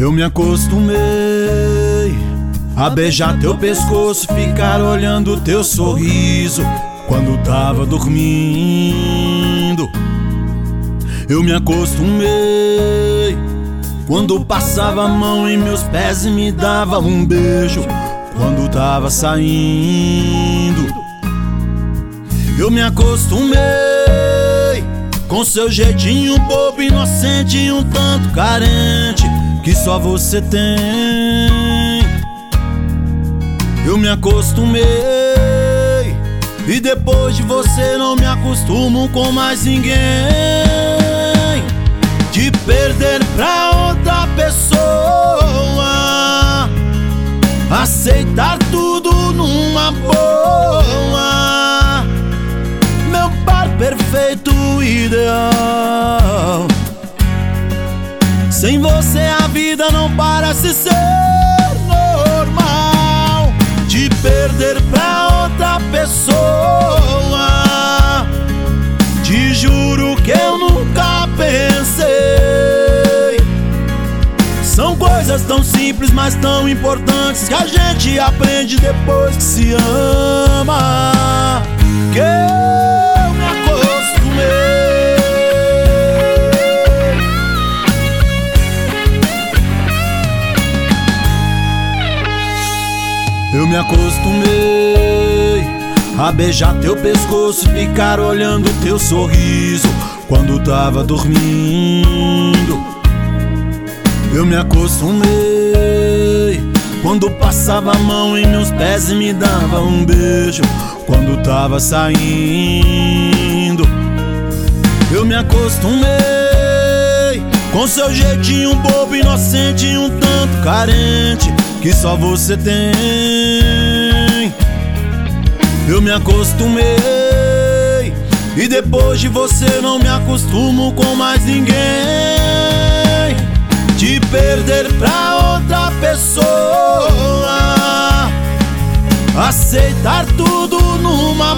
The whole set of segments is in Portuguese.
Eu me acostumei a beijar teu pescoço, ficar olhando teu sorriso quando tava dormindo. Eu me acostumei quando passava a mão em meus pés e me dava um beijo quando tava saindo. Eu me acostumei com seu jeitinho bobo, inocente e um tanto carente que só você tem. Eu me acostumei e depois de você não me acostumo com mais ninguém. De perder pra outra pessoa, aceitar tudo numa boa, meu par perfeito ideal. Sem você a vida não parece ser normal. De perder pra outra pessoa, te juro que eu nunca pensei. São coisas tão simples, mas tão importantes, que a gente aprende depois que se ama. Que eu me acostumei. Eu me acostumei a beijar teu pescoço, ficar olhando teu sorriso quando tava dormindo. Eu me acostumei quando passava a mão em meus pés e me dava um beijo quando tava saindo. Eu me acostumei com seu jeitinho bobo, inocente e um tanto carente que só você tem. Eu me acostumei e depois de você não me acostumo com mais ninguém. De perder pra outra pessoa, aceitar tudo numa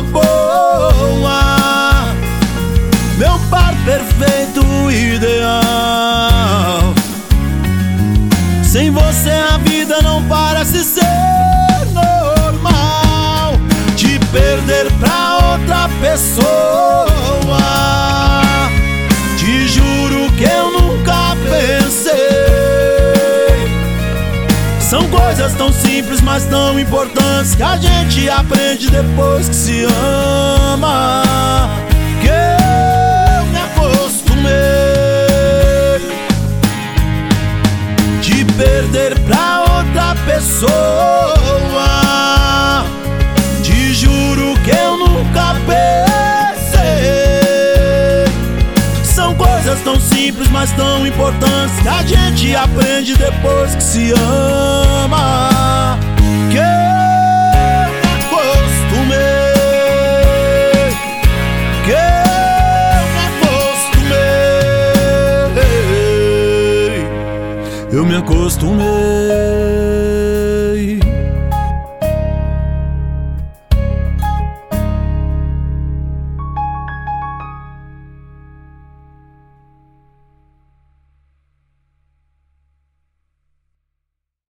boa, meu par perfeito ideal. Sem você a vida não parece ser normal. De perder pra outra pessoa, te juro que eu nunca pensei. São coisas tão simples, mas tão importantes, que a gente aprende depois que se ama. Que eu me acostumei. De perder pra outra pessoa, te juro que eu nunca pensei. São coisas tão simples, mas tão importantes, que a gente aprende depois que se ama. Que eu me acostumei. Que eu me acostumei. Eu me acostumei.